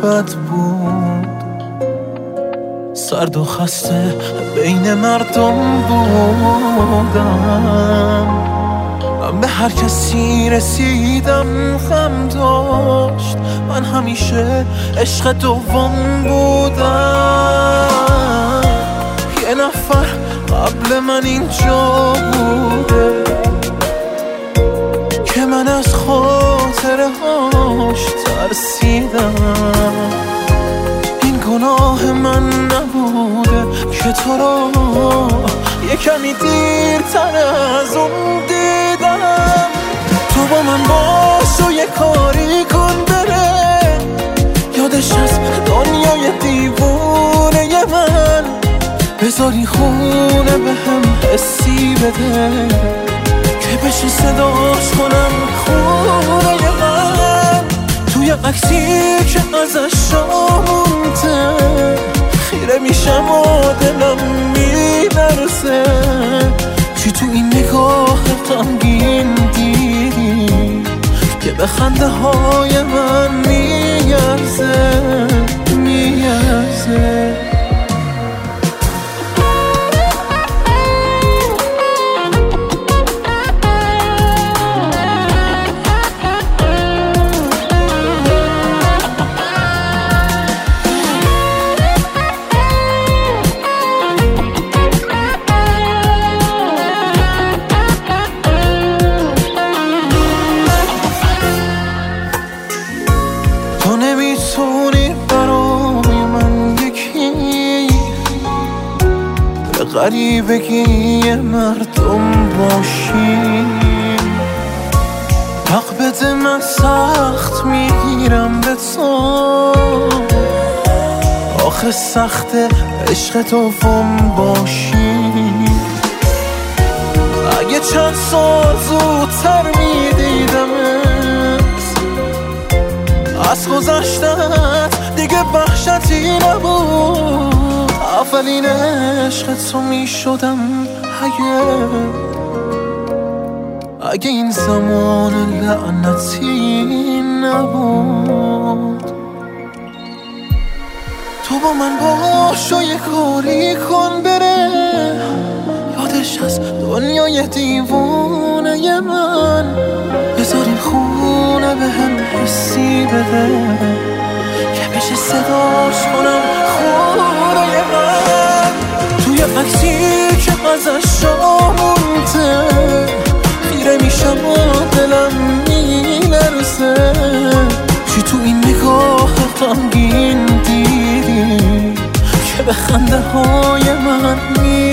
بد بود، سرد و خسته بین مردم بودم. من به هر کسی رسیدم غم داشت، من همیشه عشق دوم بودم. یه نفر قبل من اینجا بوده که من از خاطره هاش ترسیدم. این گناه من نبوده که تو رو یه کمی دیرتر از اون دیدم. تو با من باش و یه کاری کن بره، یادش از دنیای دیوونه من. بذاری خونه به هم حسی بده که بشه صداش کنم خونه من. توی عکسی که ازش مونده خیره میشم و دلم میلرزه. چی تو این نگاه غمگین دیدی که به خنده های من میارزه میارزه. تو نمیتونی برای من یکی به غریبگی مردم باشی. حق بده من سخت میگیرم به تو، آخه سخت عشق دوم باشی. اگه چند سال زودتر میدیدمت، از گذشتت دیگه وحشتی نبود. اولین عشق تو میشدم اگه این زمان لعنتی نبود. تو با من باش و یه کاری کن بره، یادش از دنیای دیوونه من. بذارین خونه به هم حسی بده که بشه صداش کنم خونه من. توی عکسی که ازش مونده خیره میشم و دلم میلرزه. چی تو این نگاه غمگین دیدی که به خنده های من